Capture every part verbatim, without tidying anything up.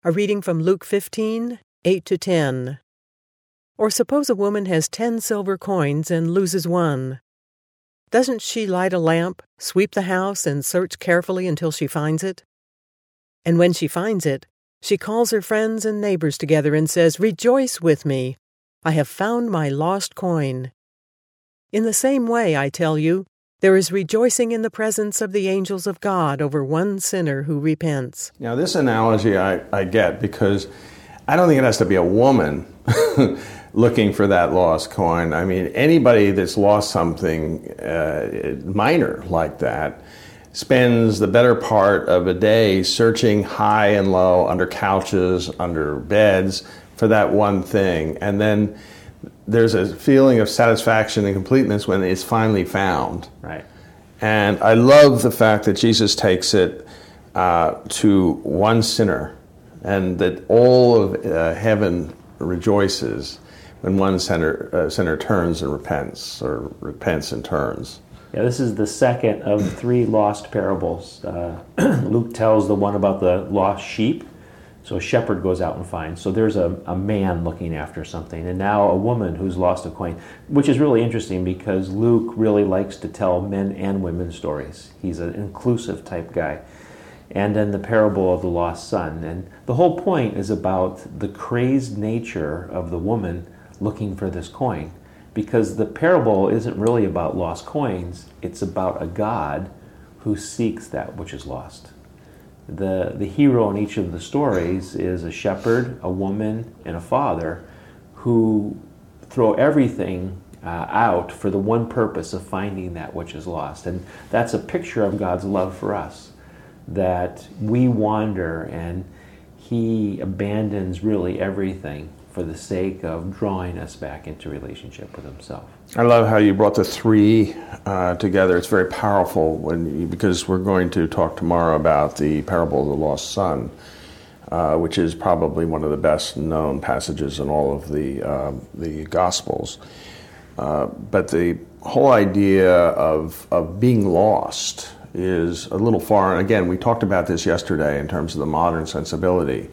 A reading from Luke fifteen, eight to ten. Or suppose a woman has ten silver coins and loses one. Doesn't she light a lamp, sweep the house, and search carefully until she finds it? And when she finds it, she calls her friends and neighbors together and says, "Rejoice with me! I have found my lost coin." In the same way, I tell you, there is rejoicing in the presence of the angels of God over one sinner who repents. Now, this analogy I, I get because I don't think it has to be a woman looking for that lost coin. I mean, anybody that's lost something uh, minor like that spends the better part of a day searching high and low, under couches, under beds, for that one thing. And then there's a feeling of satisfaction and completeness when it's finally found. Right. And I love the fact that Jesus takes it uh, to one sinner, and that all of uh, heaven rejoices when one sinner, uh, sinner turns and repents, or repents and turns. Yeah, this is the second of three lost parables. Uh, Luke tells the one about the lost sheep. So a shepherd goes out and finds. So there's a, a man looking after something, and now a woman who's lost a coin, which is really interesting because Luke really likes to tell men and women stories. He's an inclusive type guy. And then the parable of the lost son. And the whole point is about the crazed nature of the woman looking for this coin. Because the parable isn't really about lost coins, it's about a God who seeks that which is lost. The the hero in each of the stories is a shepherd, a woman, and a father who throw everything uh, out for the one purpose of finding that which is lost. And that's a picture of God's love for us, that we wander and He abandons really everything for the sake of drawing us back into relationship with Himself. I love how you brought the three uh, together. It's very powerful when you, because we're going to talk tomorrow about the parable of the lost son, uh, which is probably one of the best known passages in all of the uh, the Gospels. Uh, but the whole idea of of being lost is a little foreign. Again, we talked about this yesterday in terms of the modern sensibility.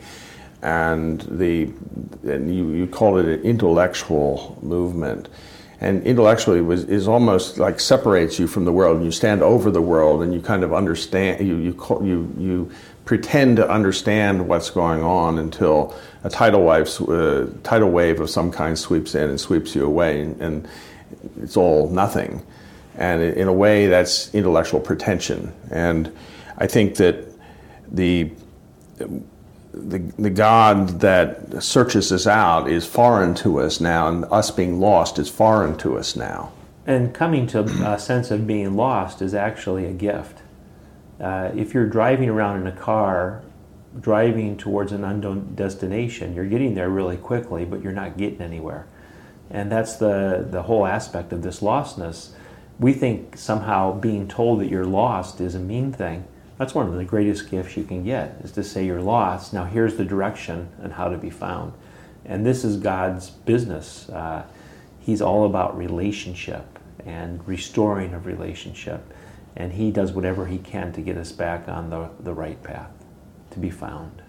And the and you, you called it an intellectual movement, and intellectually was is almost like separates you from the world. And you stand over the world, and you kind of understand. You you call, you you pretend to understand what's going on until a tidal wave uh, tidal wave of some kind sweeps in and sweeps you away, and, and it's all nothing. And in a way, that's intellectual pretension. And I think that the The, the God that searches us out is foreign to us now, and us being lost is foreign to us now. And coming to a sense of being lost is actually a gift. Uh, if you're driving around in a car, driving towards an unknown destination, you're getting there really quickly, but you're not getting anywhere. And that's the, the whole aspect of this lostness. We think somehow being told that you're lost is a mean thing. That's one of the greatest gifts you can get, is to say you're lost. Now here's the direction and how to be found. And this is God's business. Uh, he's all about relationship and restoring of relationship. And He does whatever He can to get us back on the, the right path, to be found.